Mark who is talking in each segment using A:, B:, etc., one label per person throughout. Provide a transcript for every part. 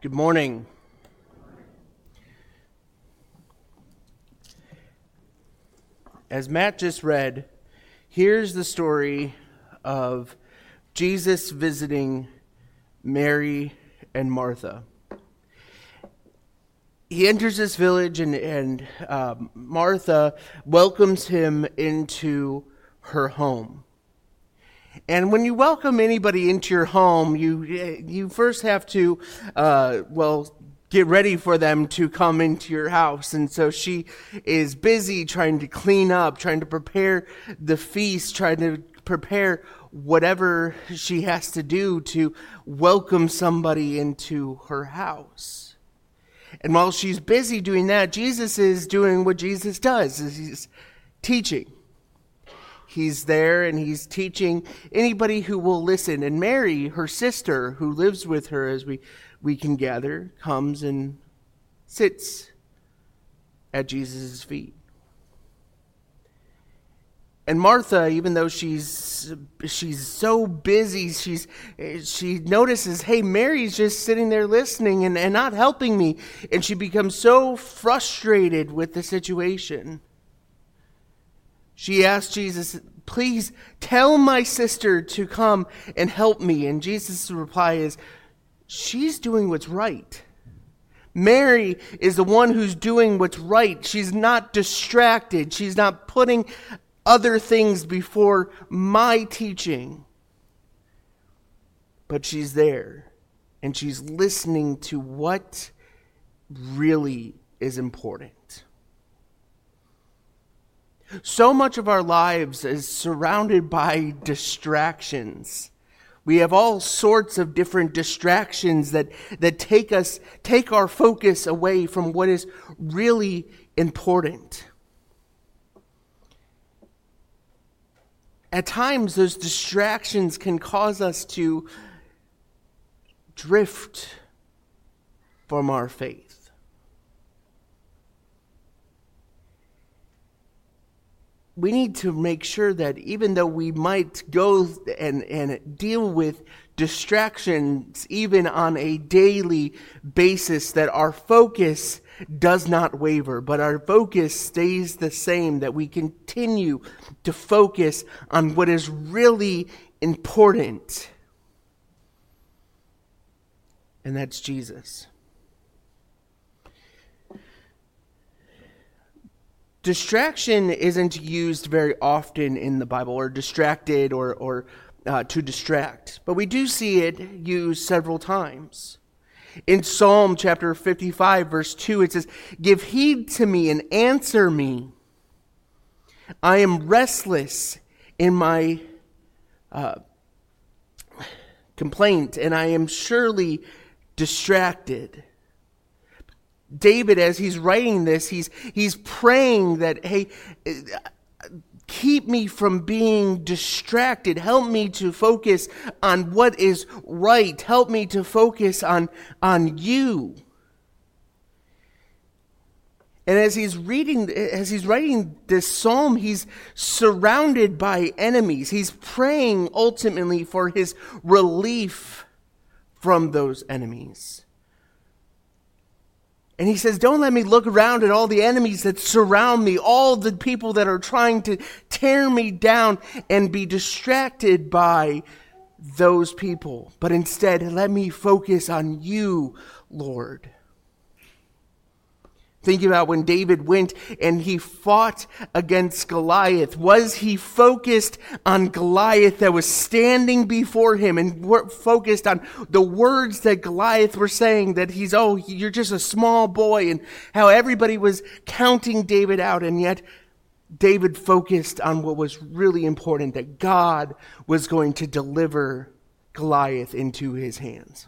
A: Good morning. As Matt just read, here's the story of Jesus visiting Mary and Martha. He enters this village and Martha welcomes him into her home. And when you welcome anybody into your home, you first have to, get ready for them to come into your house. And so she is busy trying to clean up, trying to prepare the feast, trying to prepare whatever she has to do to welcome somebody into her house. And while she's busy doing that, Jesus is doing what Jesus does, is he's teaching. He's there and he's teaching anybody who will listen. And Mary, her sister, who lives with her as we can gather, comes and sits at Jesus' feet. And Martha, even though she's so busy, she notices, hey, Mary's just sitting there listening and not helping me. And she becomes so frustrated with the situation. She asked Jesus, please tell my sister to come and help me. And Jesus' reply is, she's doing what's right. Mary is the one who's doing what's right. She's not distracted. She's not putting other things before my teaching. But she's there and she's listening to what really is important. So much of our lives is surrounded by distractions. We have all sorts of different distractions that take our focus away from what is really important. At times, those distractions can cause us to drift from our faith. We need to make sure that even though we might go and deal with distractions even on a daily basis, that our focus does not waver, but our focus stays the same, that we continue to focus on what is really important. And that's Jesus. Distraction isn't used very often in the Bible, or distracted, or to distract. But we do see it used several times. In Psalm chapter 55, verse 2, it says, give heed to me and answer me. I am restless in my complaint, and I am surely distracted. David, as he's writing this, he's praying that, hey, keep me from being distracted. Help me to focus on what is right. Help me to focus on you. And as he's writing this psalm, he's surrounded by enemies. He's praying ultimately for his relief from those enemies. And he says, don't let me look around at all the enemies that surround me, all the people that are trying to tear me down, and be distracted by those people. But instead, let me focus on you, Lord. Think about when David went and he fought against Goliath. Was he focused on Goliath that was standing before him, and focused on the words that Goliath were saying, that you're just a small boy, and how everybody was counting David out? And yet David focused on what was really important, that God was going to deliver Goliath into his hands.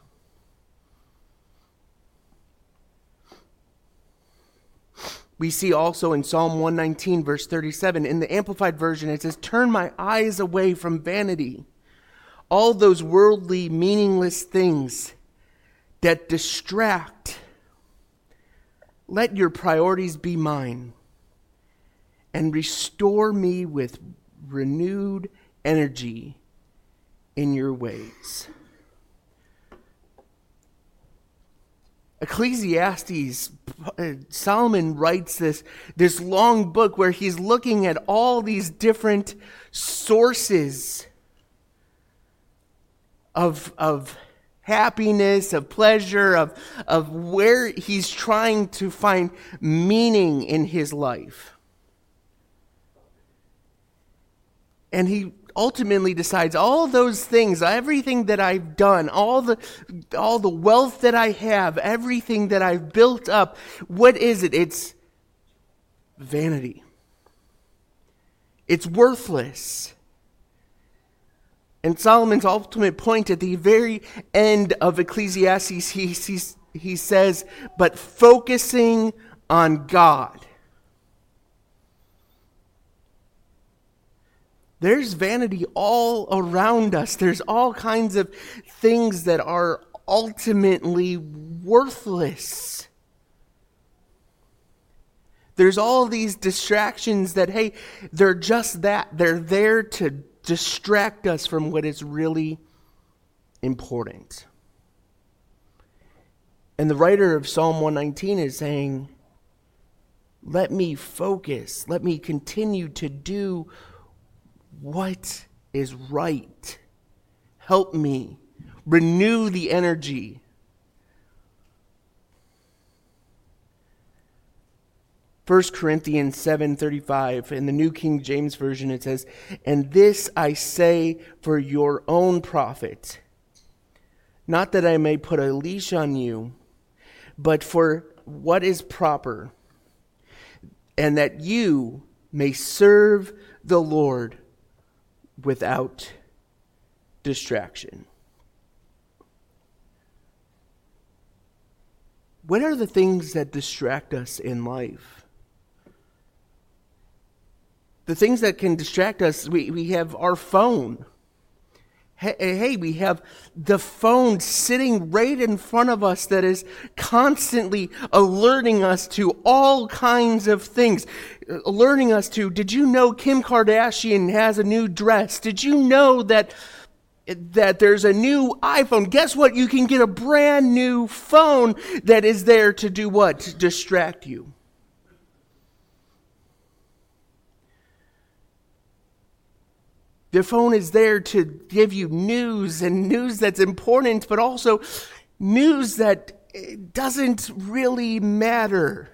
A: We see also in Psalm 119, verse 37, in the Amplified Version, it says, turn my eyes away from vanity, all those worldly, meaningless things that distract. Let your priorities be mine, and restore me with renewed energy in your ways. Ecclesiastes, Solomon writes this long book where he's looking at all these different sources of happiness, of pleasure, of where he's trying to find meaning in his life. And he ultimately decides all those things, everything that I've done, all the wealth that I have, everything that I've built up, what is it? It's vanity. It's worthless. And Solomon's ultimate point at the very end of Ecclesiastes, he says, but focusing on God. There's vanity all around us. There's all kinds of things that are ultimately worthless. There's all these distractions that, hey, they're just that. They're there to distract us from what is really important. And the writer of Psalm 119 is saying, let me focus. Let me continue to do what is right. Help me. Renew the energy. First Corinthians 7:35 in the New King James Version, it says, and this I say for your own profit, not that I may put a leash on you, but for what is proper, and that you may serve the Lord without distraction. What are the things that distract us in life? The things that can distract us, we have our phone. Hey, we have the phone sitting right in front of us that is constantly alerting us to all kinds of things. Alerting us to, did you know Kim Kardashian has a new dress? Did you know that there's a new iPhone? Guess what? You can get a brand new phone that is there to do what? To distract you. The phone is there to give you news, and news that's important, but also news that doesn't really matter.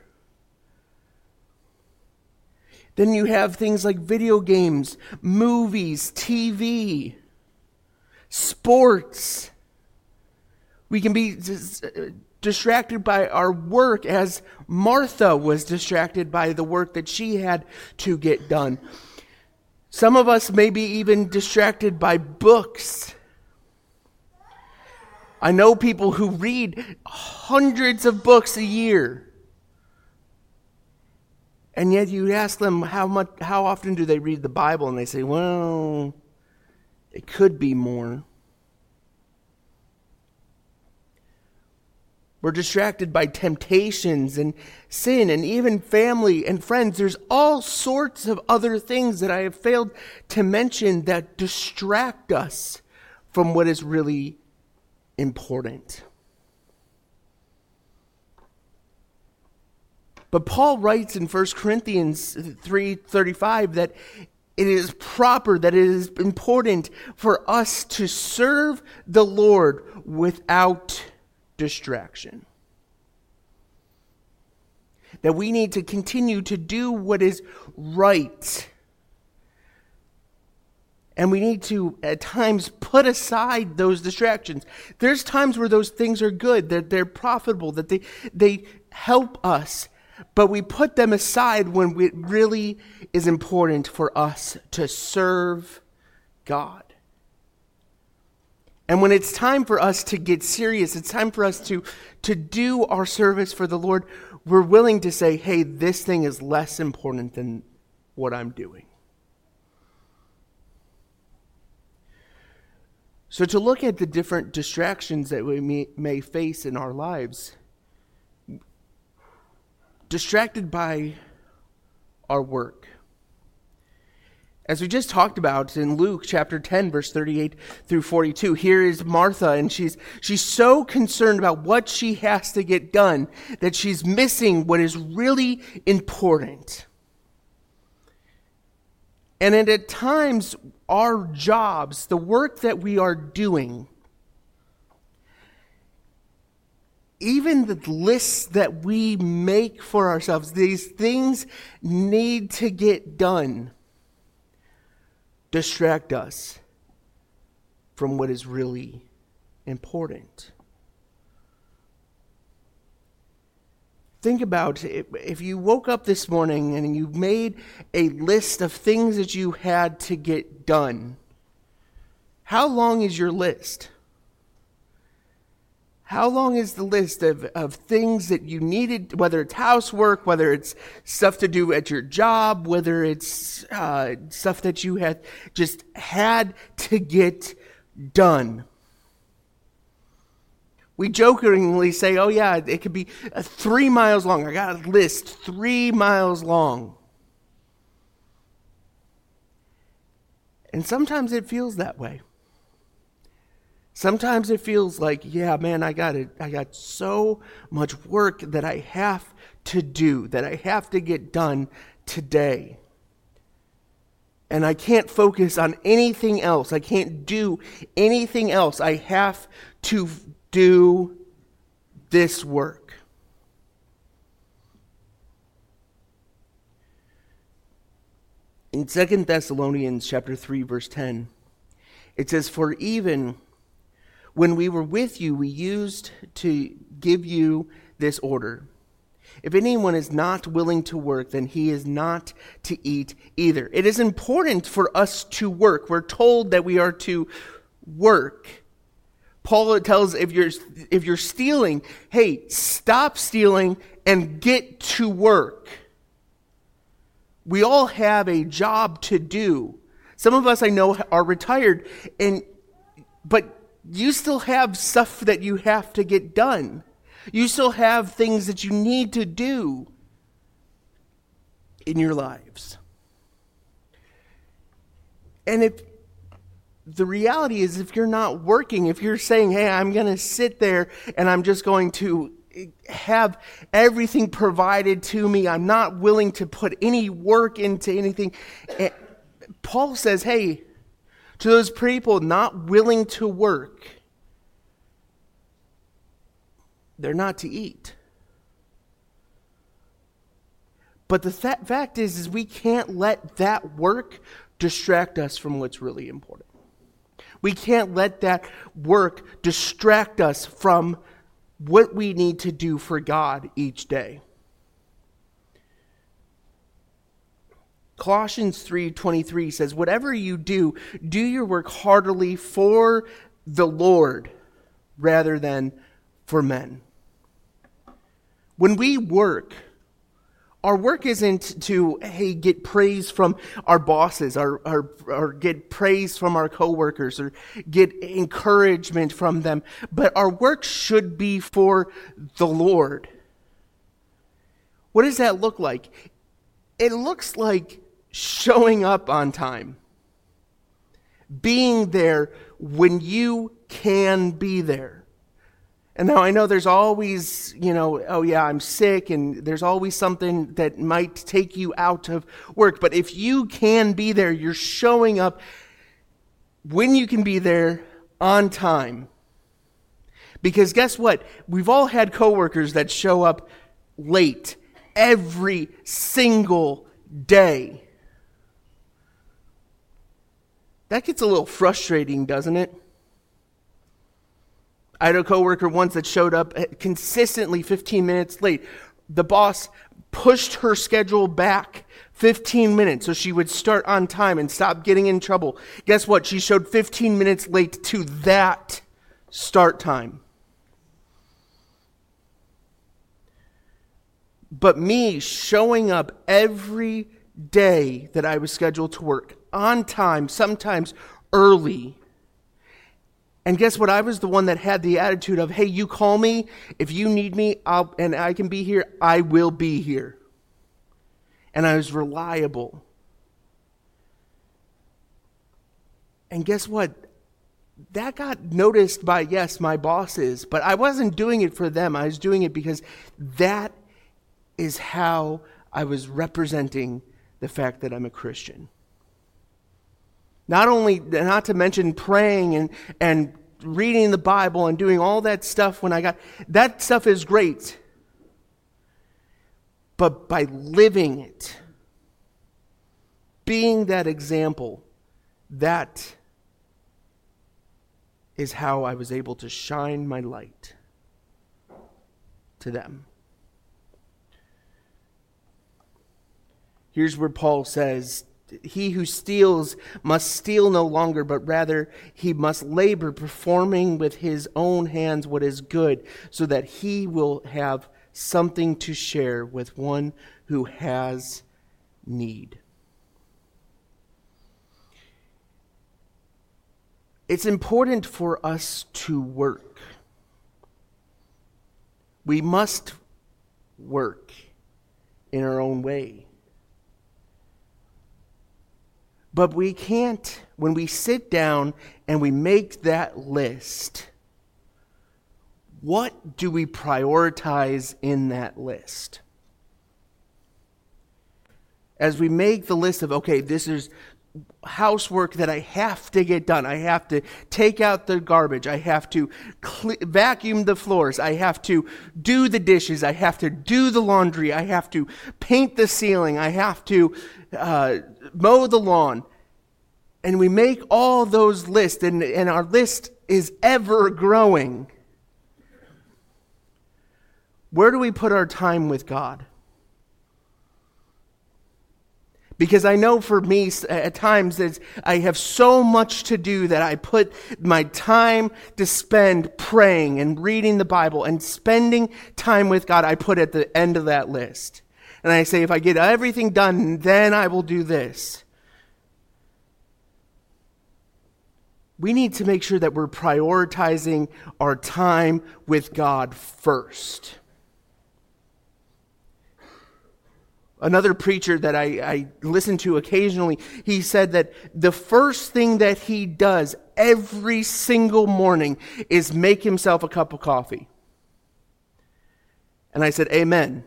A: Then you have things like video games, movies, TV, sports. We can be distracted by our work, as Martha was distracted by the work that she had to get done. Some of us may be even distracted by books. I know people who read hundreds of books a year. And yet you ask them how often do they read the Bible, and they say, well, it could be more. We're distracted by temptations and sin and even family and friends. There's all sorts of other things that I have failed to mention that distract us from what is really important. But Paul writes in 1 Corinthians 3:35 that it is proper, that it is important for us to serve the Lord without distraction. That we need to continue to do what is right. And we need to, at times, put aside those distractions. There's times where those things are good, that they're profitable, that they help us. But we put them aside when it really is important for us to serve God. And when it's time for us to get serious, it's time for us to do our service for the Lord, we're willing to say, hey, this thing is less important than what I'm doing. So to look at the different distractions that we may face in our lives, distracted by our work. As we just talked about in Luke chapter 10, verse 38 through 42, here is Martha, and she's so concerned about what she has to get done that she's missing what is really important. And at times, our jobs, the work that we are doing, even the lists that we make for ourselves, these things need to get done, distract us from what is really important. Think about if you woke up this morning and you made a list of things that you had to get done. How long is your list? How long is the list of things that you needed, whether it's housework, whether it's stuff to do at your job, whether it's stuff that you had to get done? We jokingly say, oh yeah, it could be 3 miles long. I got a list 3 miles long. And sometimes it feels that way. Sometimes it feels like, yeah, man, I got so much work that I have to do, that I have to get done today. And I can't focus on anything else. I can't do anything else. I have to do this work. In 2 Thessalonians chapter 3, verse 10, it says, "For even when we were with you, we used to give you this order. If anyone is not willing to work, then he is not to eat either." It is important for us to work. We're told that we are to work. Paul tells if you're stealing, hey, stop stealing and get to work. We all have a job to do. Some of us I know are retired, but you still have stuff that you have to get done. You still have things that you need to do in your lives. And the reality is, if you're not working, if you're saying, hey, I'm going to sit there and I'm just going to have everything provided to me, I'm not willing to put any work into anything. Paul says, hey, to those people not willing to work, they're not to eat. But the fact is we can't let that work distract us from what's really important. We can't let that work distract us from what we need to do for God each day. Colossians 3:23 says, "Whatever you do, do your work heartily for the Lord rather than for men." When we work, our work isn't to, hey, get praise from our bosses or get praise from our coworkers or get encouragement from them, but our work should be for the Lord. What does that look like? It looks like showing up on time, being there when you can be there. And now I know there's always, oh yeah, I'm sick, and there's always something that might take you out of work. But if you can be there, you're showing up when you can be there on time. Because guess what? We've all had coworkers that show up late every single day. That gets a little frustrating, doesn't it? I had a coworker once that showed up consistently 15 minutes late. The boss pushed her schedule back 15 minutes so she would start on time and stop getting in trouble. Guess what? She showed 15 minutes late to that start time. But me showing up every day that I was scheduled to work, on time, sometimes early. And guess what? I was the one that had the attitude of, hey, you call me, if you need me, and I can be here, I will be here. And I was reliable. And guess what? That got noticed by, yes, my bosses, but I wasn't doing it for them. I was doing it because that is how I was representing the fact that I'm a Christian. Not to mention praying and reading the Bible and doing all that stuff that stuff is great. But by living it, being that example, that is how I was able to shine my light to them. Here's where Paul says, he who steals must steal no longer, but rather he must labor, performing with his own hands what is good, so that he will have something to share with one who has need. It's important for us to work. We must work in our own way. But we can't, when we sit down and we make that list, what do we prioritize in that list? As we make the list of, okay, this is housework that I have to get done. I have to take out the garbage. I have to vacuum the floors. I have to do the dishes. I have to do the laundry. I have to paint the ceiling. I have to mow the lawn. And we make all those lists, and our list is ever growing. Where do we put our time with God? Because I know for me, at times, I have so much to do that I put my time to spend praying and reading the Bible and spending time with God, I put at the end of that list. And I say, if I get everything done, then I will do this. We need to make sure that we're prioritizing our time with God first. Another preacher that I listen to occasionally, he said that the first thing that he does every single morning is make himself a cup of coffee. And I said, amen.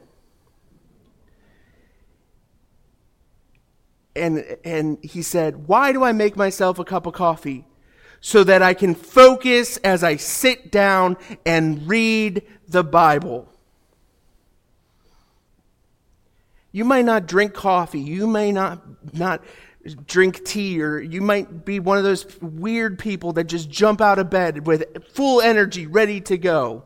A: And he said, why do I make myself a cup of coffee? So that I can focus as I sit down and read the Bible. You might not drink coffee. You may not drink tea, or you might be one of those weird people that just jump out of bed with full energy, ready to go.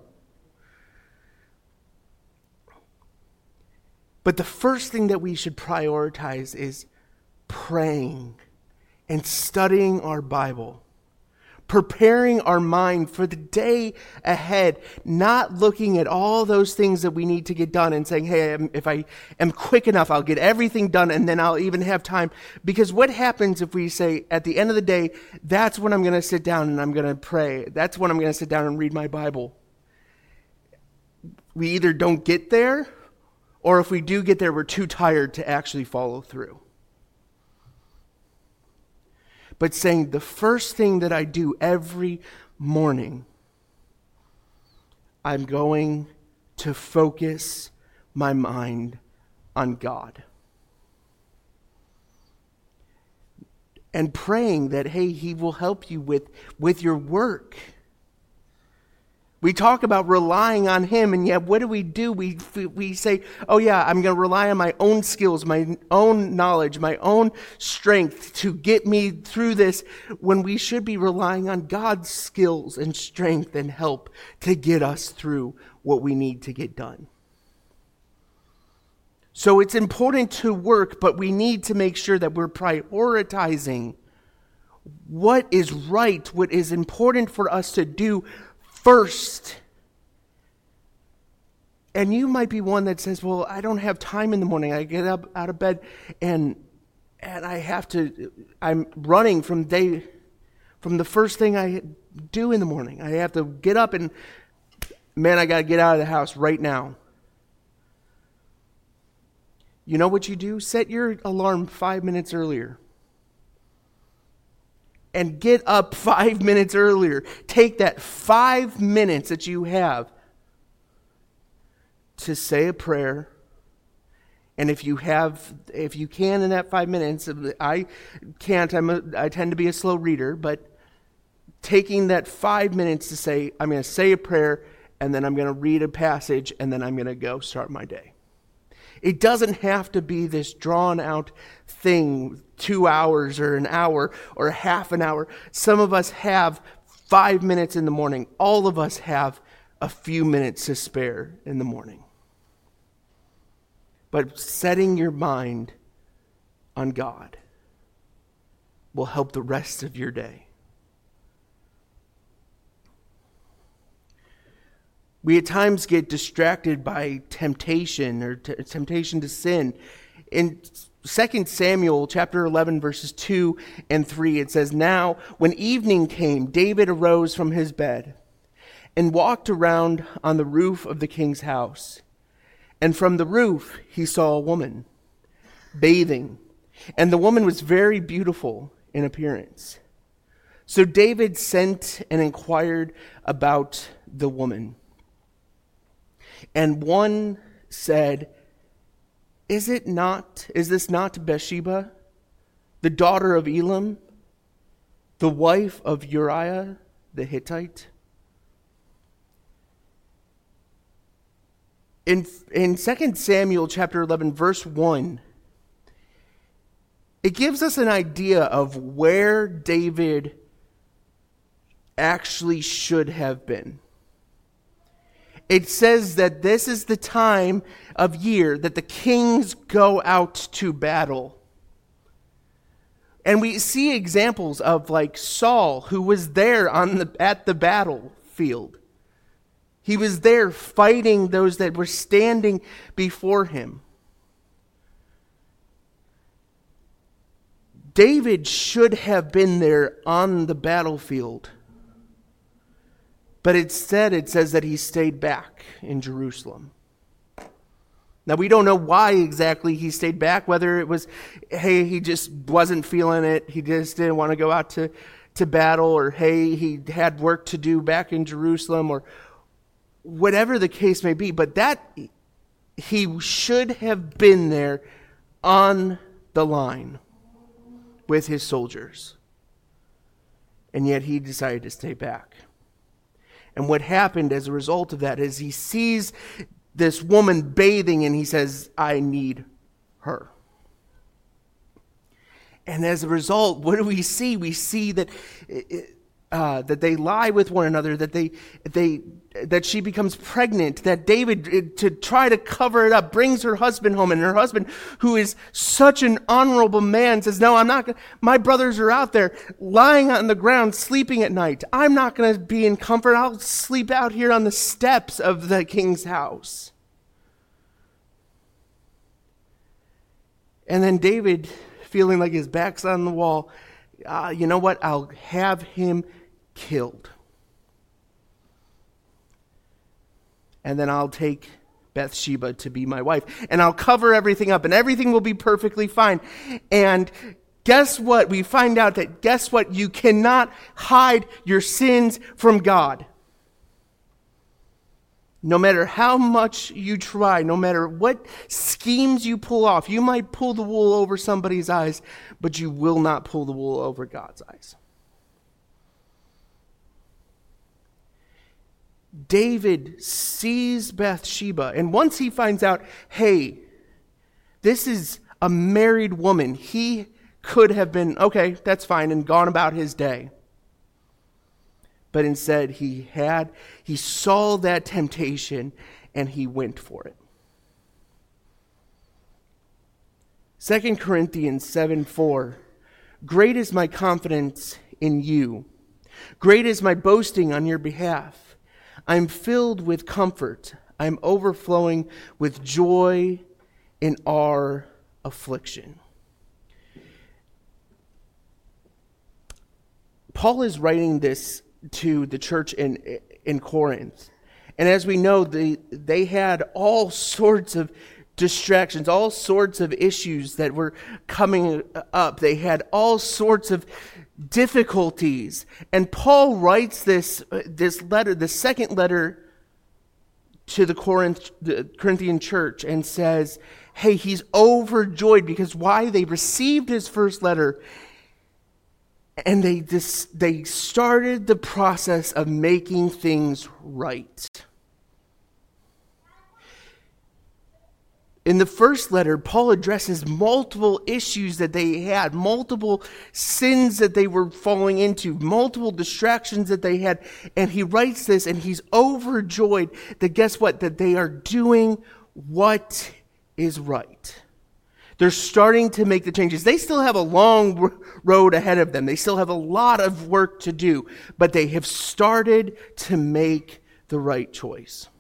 A: But the first thing that we should prioritize is praying and studying our Bible. Preparing our mind for the day ahead, not looking at all those things that we need to get done and saying, hey, if I am quick enough, I'll get everything done and then I'll even have time. Because what happens if we say, at the end of the day, that's when I'm going to sit down and I'm going to pray. That's when I'm going to sit down and read my Bible. We either don't get there, or if we do get there, we're too tired to actually follow through. But saying the first thing that I do every morning, I'm going to focus my mind on God. And praying that, hey, He will help you with your work. We talk about relying on Him, and yet what do? We say, oh yeah, I'm going to rely on my own skills, my own knowledge, my own strength to get me through this, when we should be relying on God's skills and strength and help to get us through what we need to get done. So it's important to work, but we need to make sure that we're prioritizing what is right, what is important for us to do first. And you might be one that says, well, I don't have time in the morning. I get up out of bed and I'm running from the first thing I do in the morning. I have to get up and, man, I got to get out of the house right now. You know what you do? Set your alarm 5 minutes earlier. and get up 5 minutes earlier. Take that 5 minutes that you have to say a prayer. And if you can in that 5 minutes, I can't, I tend to be a slow reader, but taking that 5 minutes to say, I'm going to say a prayer, and then I'm going to read a passage, and then I'm going to go start my day. It doesn't have to be this drawn out thing, 2 hours or an hour or half an hour. Some of us have 5 minutes in the morning. All of us have a few minutes to spare in the morning. But setting your mind on God will help the rest of your day. We at times get distracted by temptation or temptation to sin. In 2 Samuel chapter 11, verses 2 and 3, it says, "Now, when evening came, David arose from his bed and walked around on the roof of the king's house. And from the roof he saw a woman bathing, and the woman was very beautiful in appearance. So David sent and inquired about the woman. And one said, Is this not Bathsheba, the daughter of Elam, the wife of Uriah the Hittite?" In 2 Samuel chapter 11, verse 1, it gives us an idea of where David actually should have been. It says that this is the time of year that the kings go out to battle. And we see examples of like Saul, who was there at the battlefield. He was there fighting those that were standing before him. David should have been there on the battlefield. But instead it says that he stayed back in Jerusalem. Now we don't know why exactly he stayed back, whether it was, hey, he just wasn't feeling it, he just didn't want to go out to battle, or hey, he had work to do back in Jerusalem, or whatever the case may be, but that he should have been there on the line with his soldiers. And yet he decided to stay back. And what happened as a result of that is he sees this woman bathing and he says, I need her. And as a result, what do we see? We see that that they lie with one another, that she becomes pregnant, that David, to try to cover it up, brings her husband home, and her husband, who is such an honorable man, says, no, I'm not going to, my brothers are out there lying on the ground, sleeping at night. I'm not going to be in comfort. I'll sleep out here on the steps of the king's house. And then David, feeling like his back's on the wall, you know what? I'll have him killed. And then I'll take Bathsheba to be my wife. And I'll cover everything up and everything will be perfectly fine. And guess what? We find out that, guess what? You cannot hide your sins from God. No matter how much you try, no matter what schemes you pull off, you might pull the wool over somebody's eyes, but you will not pull the wool over God's eyes. David sees Bathsheba, and once he finds out, hey, this is a married woman, he could have been, okay, that's fine, and gone about his day. But instead, he saw that temptation, and he went for it. 2 Corinthians 7:4, great is my confidence in you. Great is my boasting on your behalf. I'm filled with comfort. I'm overflowing with joy in our affliction. Paul is writing this to the church in Corinth. And as we know, they had all sorts of distractions, all sorts of issues that were coming up. They had all sorts of difficulties. And Paul writes this letter, the second letter to the Corinthian church, and says, hey, he's overjoyed because why? They received his first letter and they started the process of making things right. In the first letter, Paul addresses multiple issues that they had, multiple sins that they were falling into, multiple distractions that they had. And he writes this and he's overjoyed that guess what? That they are doing what is right. They're starting to make the changes. They still have a long road ahead of them. They still have a lot of work to do, but they have started to make the right choice.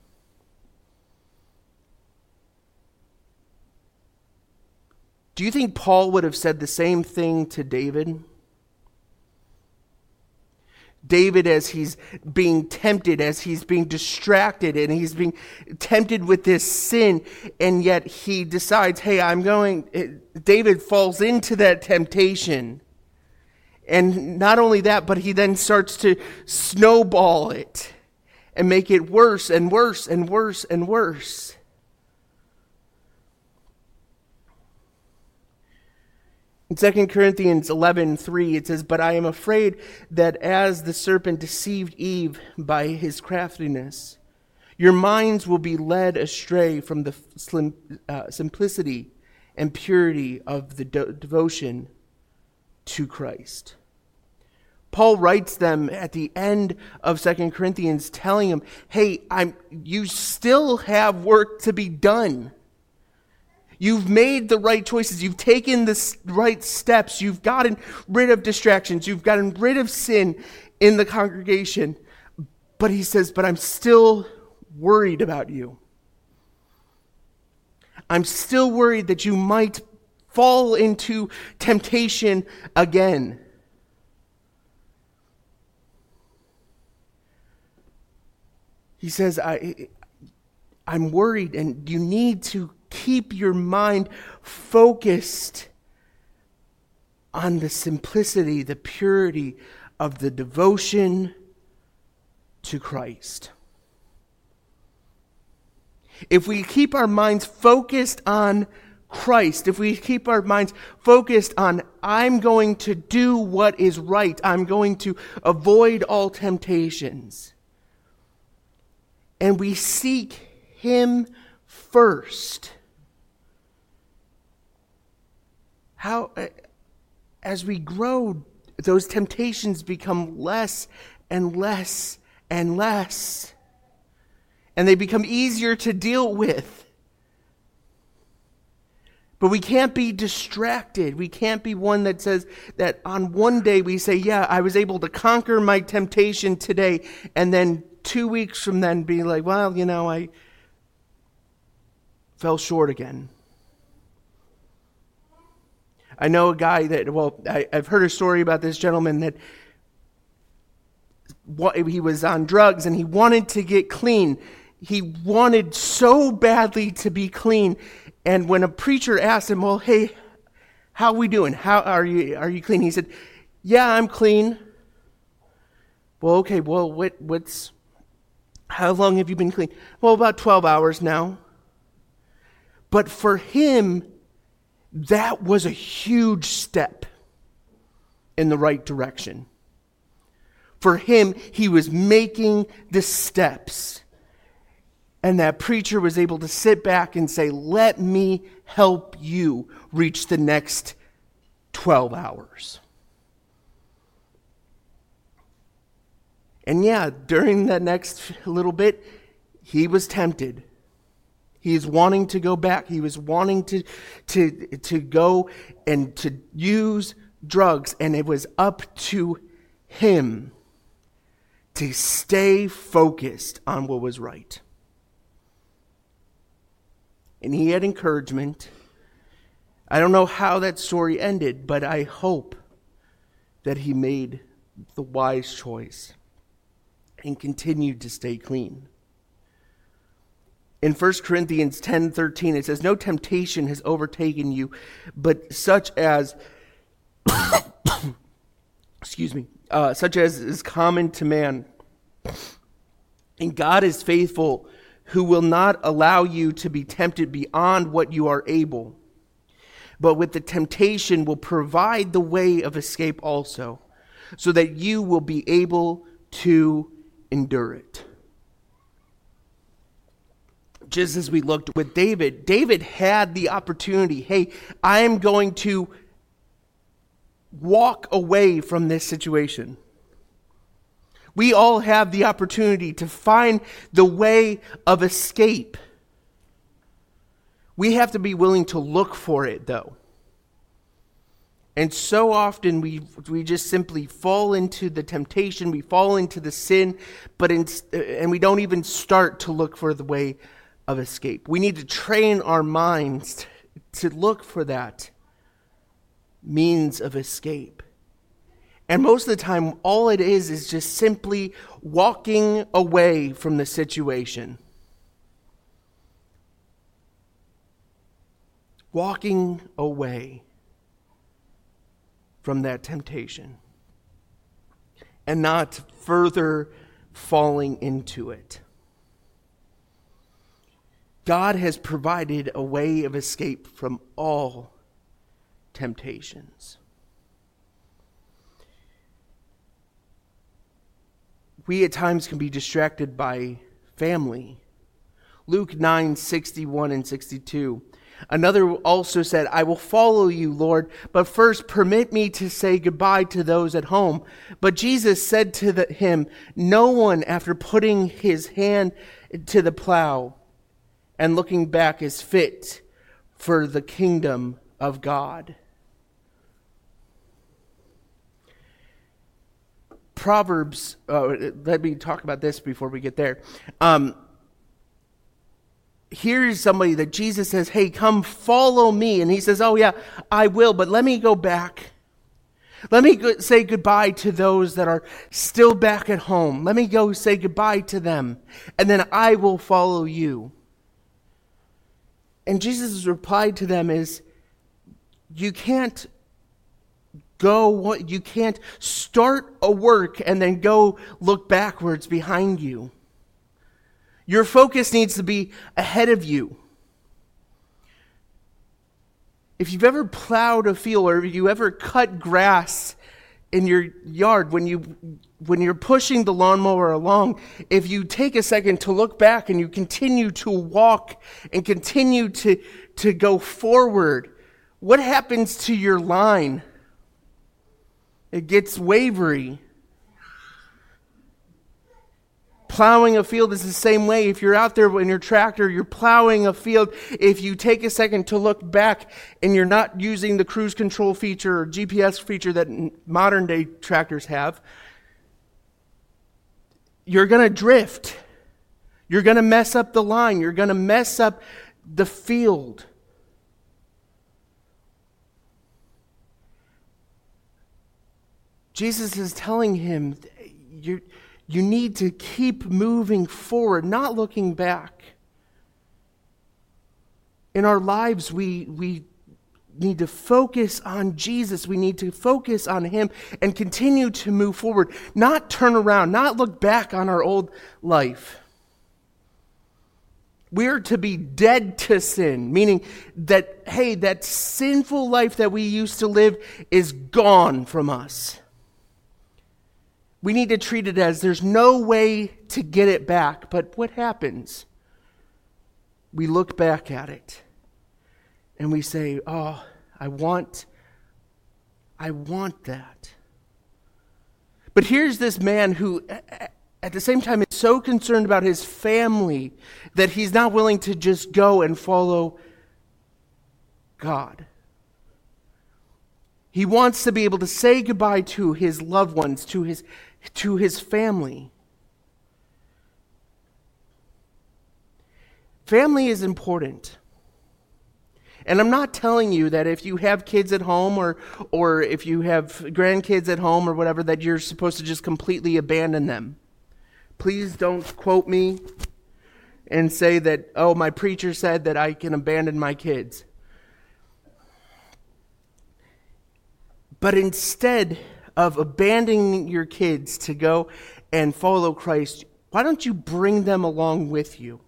A: Do you think Paul would have said the same thing to David? David, as he's being tempted, as he's being distracted, and he's being tempted with this sin, and yet he decides, hey, David falls into that temptation. And not only that, but he then starts to snowball it and make it worse and worse and worse and worse. In 2 Corinthians 11:3, it says, but I am afraid that as the serpent deceived Eve by his craftiness, your minds will be led astray from the simplicity and purity of the devotion to Christ. Paul writes them at the end of 2 Corinthians telling them, hey, you still have work to be done. You've made the right choices. You've taken the right steps. You've gotten rid of distractions. You've gotten rid of sin in the congregation. But he says, but I'm still worried about you. I'm still worried that you might fall into temptation again. He says, I'm worried, and you need to keep your mind focused on the simplicity, the purity of the devotion to Christ. If we keep our minds focused on Christ, if we keep our minds focused on, I'm going to do what is right, I'm going to avoid all temptations, and we seek Him first, as we grow, those temptations become less and less and less, and they become easier to deal with. But we can't be distracted. We can't be one that says that on one day we say, yeah, I was able to conquer my temptation today, and then 2 weeks from then be like, well, I fell short again. I know a guy that, I've heard a story about this gentleman that he was on drugs and he wanted to get clean. He wanted so badly to be clean. And when a preacher asked him, well, hey, how are we doing? How are you clean? He said, yeah, I'm clean. Well, okay, well, how long have you been clean? Well, about 12 hours now. But for him, that was a huge step in the right direction. For him, he was making the steps. And that preacher was able to sit back and say, let me help you reach the next 12 hours. And yeah, during that next little bit, he was tempted. He is wanting to go back. He was wanting to go and to use drugs. And it was up to him to stay focused on what was right. And he had encouragement. I don't know how that story ended, but I hope that he made the wise choice and continued to stay clean. In 1 Corinthians 10:13, it says, no temptation has overtaken you, but such as, such as is common to man. And God is faithful, who will not allow you to be tempted beyond what you are able, but with the temptation will provide the way of escape also, so that you will be able to endure it. Just as we looked with David, David had the opportunity, hey, I am going to walk away from this situation. We all have the opportunity to find the way of escape. We have to be willing to look for it, though. And so often we just simply fall into the temptation, we fall into the sin, and we don't even start to look for the way of escape. We need to train our minds to look for that means of escape. And most of the time, all it is just simply walking away from the situation. Walking away from that temptation. And not further falling into it. God has provided a way of escape from all temptations. We at times can be distracted by family. Luke 9:61 and 62. Another also said, I will follow you, Lord, but first permit me to say goodbye to those at home. But Jesus said to him, no one, after putting his hand to the plow and looking back, is fit for the kingdom of God. Proverbs, let me talk about this before we get there. Here's somebody that Jesus says, hey, come follow me. And he says, oh yeah, I will, but let me go back. Let me say goodbye to those that are still back at home. Let me go say goodbye to them, and then I will follow you. And Jesus' reply to them is, you can't start a work and then go look backwards behind you. Your focus needs to be ahead of you. If you've ever plowed a field or you ever cut grass in your yard, when you're pushing the lawnmower along, if you take a second to look back and you continue to walk and continue to go forward, what happens to your line? It gets wavery. Plowing a field is the same way. If you're out there in your tractor, you're plowing a field. If you take a second to look back and you're not using the cruise control feature or GPS feature that modern day tractors have, you're going to drift. You're going to mess up the line. You're going to mess up the field. Jesus is telling him, you need to keep moving forward, not looking back. In our lives, we need to focus on Jesus. We need to focus on him and continue to move forward, not turn around, not look back on our old life. We are to be dead to sin, meaning that, hey, that sinful life that we used to live is gone from us. We need to treat it as there's no way to get it back. But what happens? We look back at it and we say, oh, I want that. But here's this man who at the same time is so concerned about his family that he's not willing to just go and follow God. He wants to be able to say goodbye to his loved ones, to his family. Family is important. And I'm not telling you that if you have kids at home or if you have grandkids at home or whatever, that you're supposed to just completely abandon them. Please don't quote me and say that, oh, my preacher said that I can abandon my kids. But instead of abandoning your kids to go and follow Christ, why don't you bring them along with you?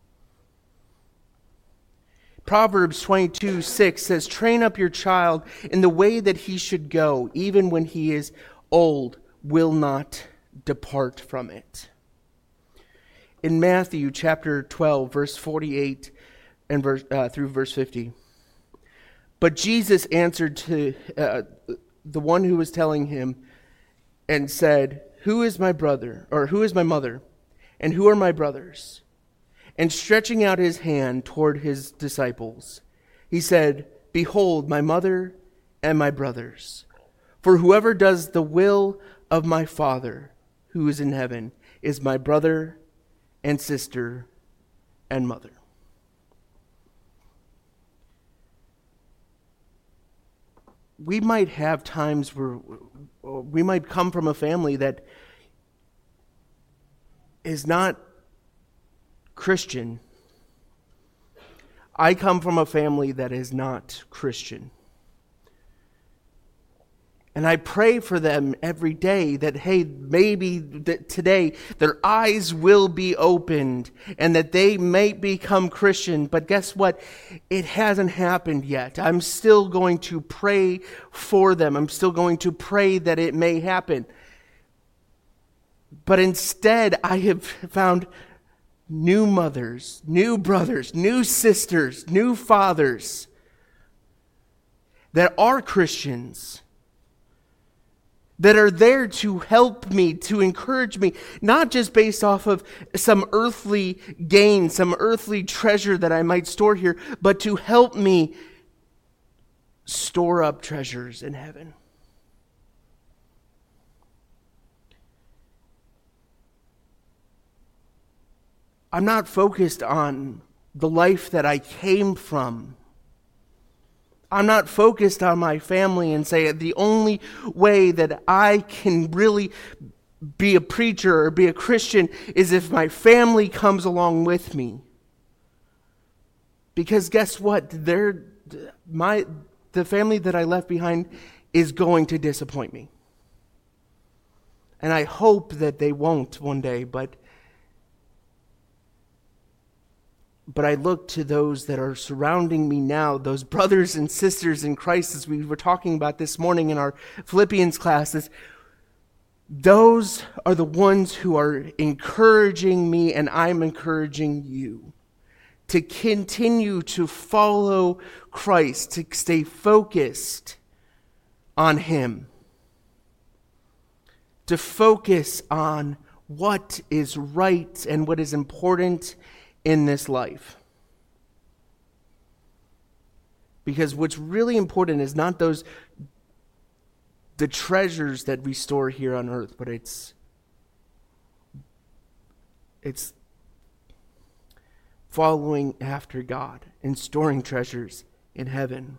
A: Proverbs 22:6 says, "Train up your child in the way that he should go, even when he is old, will not depart from it." In Matthew chapter 12, verse 48 and through verse 50, "But Jesus answered to the one who was telling him and said, 'Who is my brother, or who is my mother, and who are my brothers?' And stretching out his hand toward his disciples, he said, 'Behold, my mother and my brothers. For whoever does the will of my Father who is in heaven is my brother and sister and mother.'" We might have times where we might come from a family that is not Christian. I come from a family that is not Christian. And I pray for them every day that, hey, maybe that today their eyes will be opened and that they may become Christian. But guess what? It hasn't happened yet. I'm still going to pray for them. I'm still going to pray that it may happen. But instead, I have found new mothers, new brothers, new sisters, new fathers that are Christians, that are there to help me, to encourage me, not just based off of some earthly gain, some earthly treasure that I might store here, but to help me store up treasures in heaven. I'm not focused on the life that I came from. I'm not focused on my family and say the only way that I can really be a preacher or be a Christian is if my family comes along with me. Because guess what? The family that I left behind is going to disappoint me. And I hope that they won't one day, but I look to those that are surrounding me now, those brothers and sisters in Christ, as we were talking about this morning in our Philippians classes. Those are the ones who are encouraging me, and I'm encouraging you to continue to follow Christ, to stay focused on Him, to focus on what is right and what is important in this life. Because what's really important is not the treasures that we store here on earth, but it's following after God and storing treasures in heaven.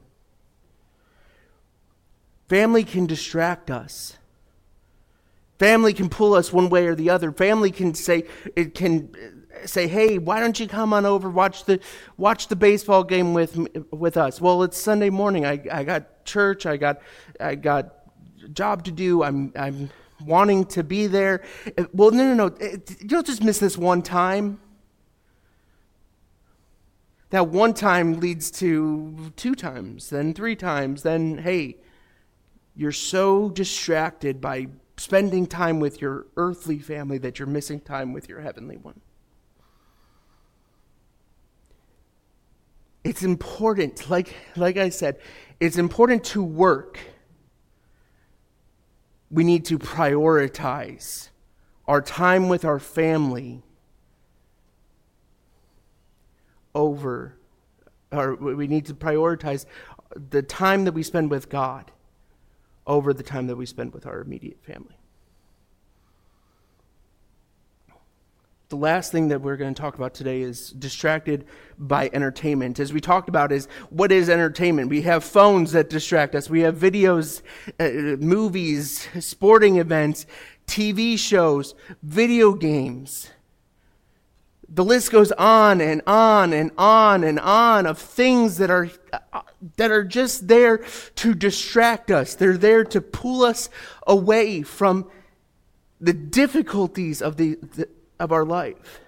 A: Family can distract us. Family can pull us one way or the other. Family can say, "Hey, why don't you come on over, watch the baseball game with us?" Well, it's Sunday morning. I got church. I got job to do. I'm wanting to be there. Well, no. You'll just miss this one time. That one time leads to 2 times, then 3 times. Then, hey, you're so distracted by spending time with your earthly family that you're missing time with your heavenly one. It's important, like I said, it's important to work. We need to prioritize our time with our family we need to prioritize the time that we spend with God over the time that we spend with our immediate family. The last thing that we're going to talk about today is distracted by entertainment. As we talked about, what is entertainment? We have phones that distract us. We have videos, movies, sporting events, TV shows, video games. The list goes on and on and on and on of things that are that are just there to distract us. They're there to pull us away from the difficulties of of our life.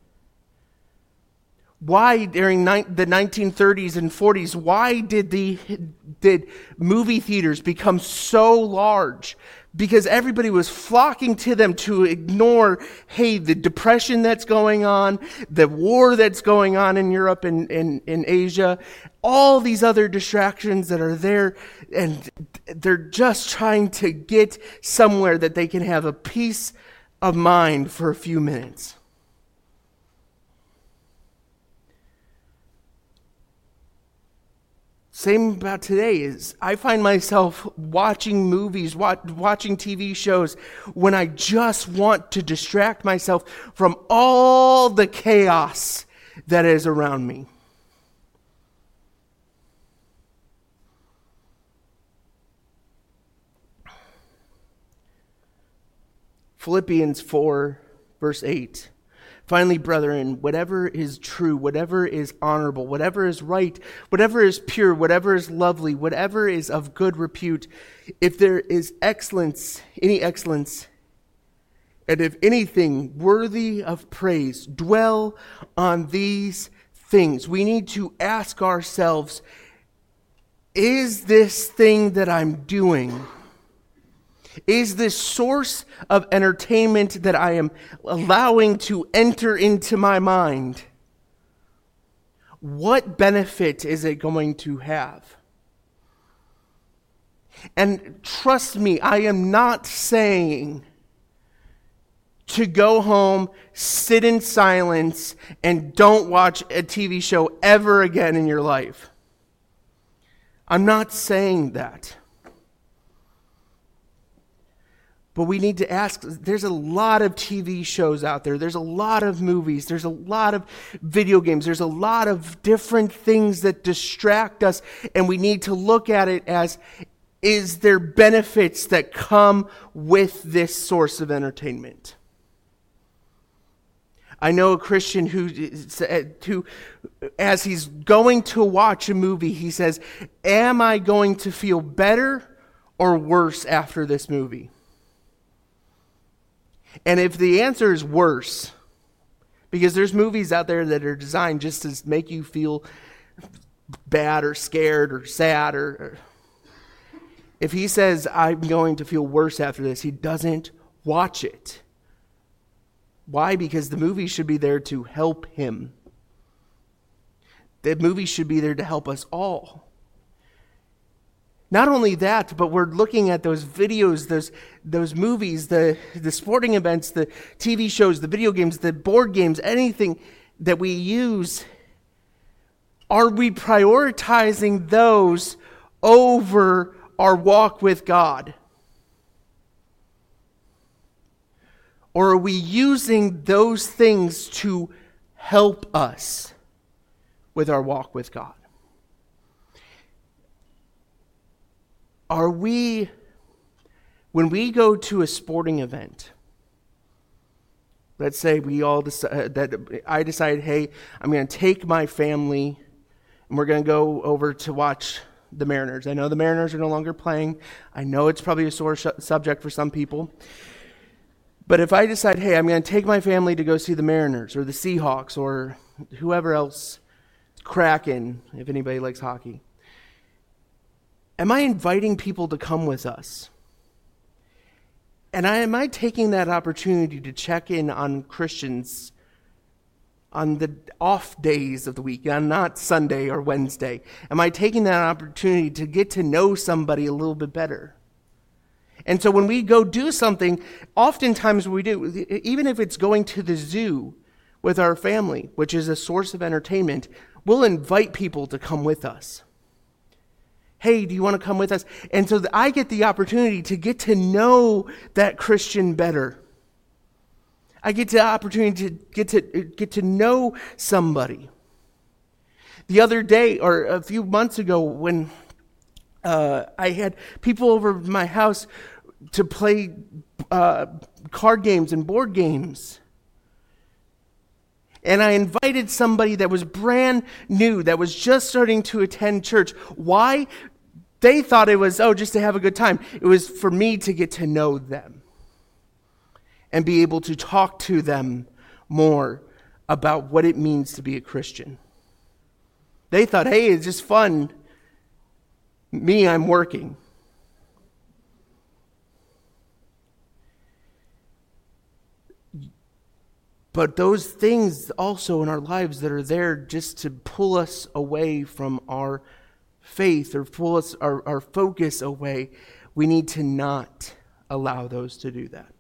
A: Why during the 1930s and 40s, why did movie theaters become so large? Because everybody was flocking to them to ignore, hey, the depression that's going on, the war that's going on in Europe and in Asia, all these other distractions that are there, and they're just trying to get somewhere that they can have a peace of mind for a few minutes. Same about today is I find myself watching movies, watching TV shows when I just want to distract myself from all the chaos that is around me. Philippians 4, verse 8. Finally, brethren, whatever is true, whatever is honorable, whatever is right, whatever is pure, whatever is lovely, whatever is of good repute, if there is excellence, any excellence, and if anything worthy of praise, dwell on these things. We need to ask ourselves, is this thing that I'm doing, is this source of entertainment that I am allowing to enter into my mind, what benefit is it going to have? And trust me, I am not saying to go home, sit in silence, and don't watch a TV show ever again in your life. I'm not saying that. But we need to ask, there's a lot of TV shows out there. There's a lot of movies. There's a lot of video games. There's a lot of different things that distract us. And we need to look at it as, is there benefits that come with this source of entertainment? I know a Christian who, as he's going to watch a movie, he says, am I going to feel better or worse after this movie? And if the answer is worse, because there's movies out there that are designed just to make you feel bad or scared or sad, or if he says, I'm going to feel worse after this, he doesn't watch it. Why? Because the movie should be there to help him. The movie should be there to help us all. Not only that, but we're looking at those videos, those movies, the sporting events, the TV shows, the video games, the board games, anything that we use. Are we prioritizing those over our walk with God? Or are we using those things to help us with our walk with God? Are we, when we go to a sporting event, let's say we all decide that I decide, hey, I'm going to take my family and we're going to go over to watch the Mariners. I know the Mariners are no longer playing. I know it's probably a sore subject for some people. But if I decide, hey, I'm going to take my family to go see the Mariners or the Seahawks or whoever else, Kraken, if anybody likes hockey, am I inviting people to come with us? And am I taking that opportunity to check in on Christians on the off days of the week, and not Sunday or Wednesday? Am I taking that opportunity to get to know somebody a little bit better? And so when we go do something, oftentimes we do, even if it's going to the zoo with our family, which is a source of entertainment, we'll invite people to come with us. Hey, do you want to come with us? And so I get the opportunity to get to know that Christian better. I get the opportunity to get to know somebody. The other day, or a few months ago, when I had people over at my house to play card games and board games. and I invited somebody that was brand new, that was just starting to attend church. Why? They thought it was, just to have a good time. It was for me to get to know them and be able to talk to them more about what it means to be a Christian. They thought, hey, it's just fun. Me, I'm working. But those things also in our lives that are there just to pull us away from our faith or pull us our focus away, we need to not allow those to do that.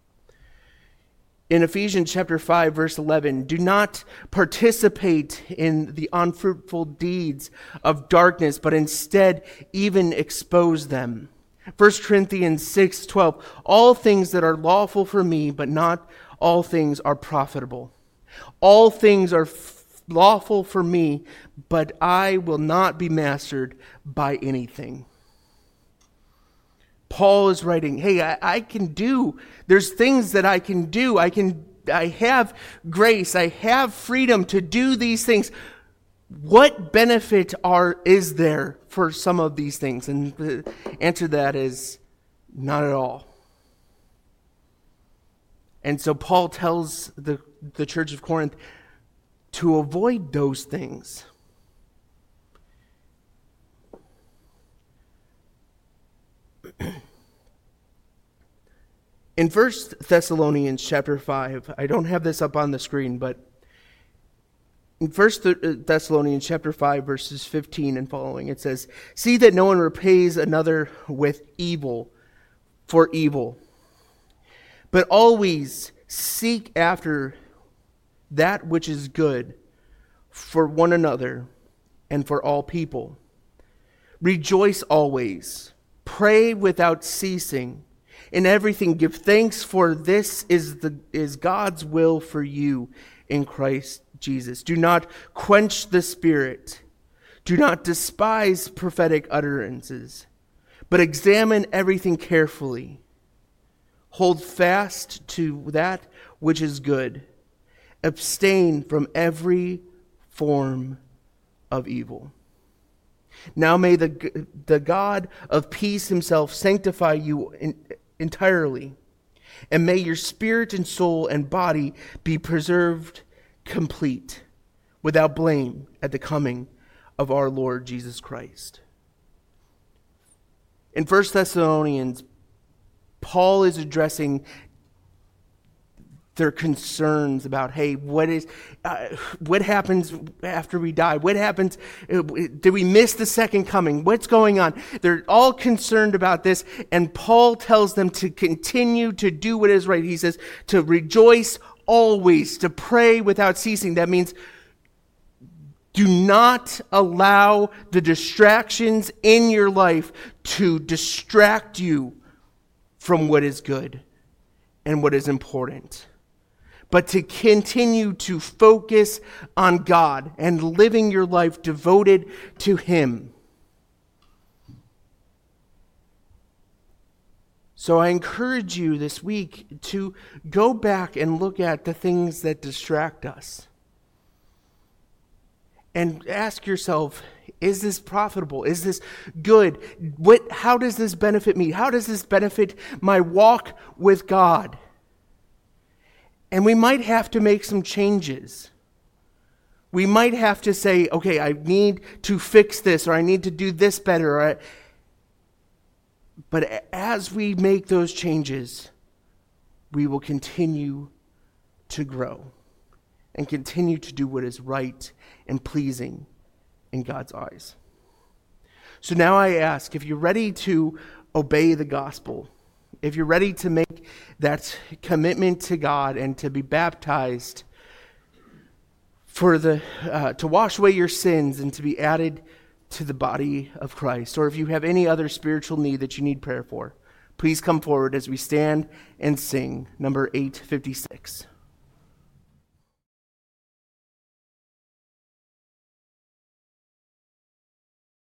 A: In Ephesians chapter 5, verse 11, do not participate in the unfruitful deeds of darkness, but instead even expose them. 1 Corinthians 6:12, all things that are lawful for me, but not all things are profitable. All things are lawful for me, but I will not be mastered by anything. Paul is writing, hey, I can do, there's things that I can do. I have grace. I have freedom to do these things. What benefit is there for some of these things? And the answer to that is not at all. And so Paul tells the church of Corinth to avoid those things. In 1 Thessalonians chapter 5, I don't have this up on the screen, but in 1 Thessalonians chapter 5, verses 15 and following, it says, see that no one repays another with evil for evil, but always seek after that which is good for one another and for all people. Rejoice always. Pray without ceasing. In everything give thanks, for this is God's will for you in Christ Jesus. Do not quench the Spirit. Do not despise prophetic utterances, but examine everything carefully. Hold fast to that which is good. Abstain from every form of evil. Now may the God of peace himself sanctify you entirely, and may your spirit and soul and body be preserved complete, without blame, at the coming of our Lord Jesus Christ. In 1 Thessalonians, Paul is addressing their concerns about, hey, what happens after we die? What happens? Did we miss the second coming? What's going on? They're all concerned about this, and Paul tells them to continue to do what is right. He says to rejoice always, to pray without ceasing. That means do not allow the distractions in your life to distract you from what is good and what is important, but to continue to focus on God and living your life devoted to Him. So I encourage you this week to go back and look at the things that distract us. And ask yourself, is this profitable? Is this good? How does this benefit me? How does this benefit my walk with God? And we might have to make some changes. We might have to say, okay, I need to fix this, or I need to do this better. But as we make those changes, we will continue to grow and continue to do what is right and pleasing in God's eyes. So now I ask, if you're ready to obey the gospel, if you're ready to make that commitment to God and to be baptized to wash away your sins and to be added to the body of Christ, or if you have any other spiritual need that you need prayer for, please come forward as we stand and sing number 856.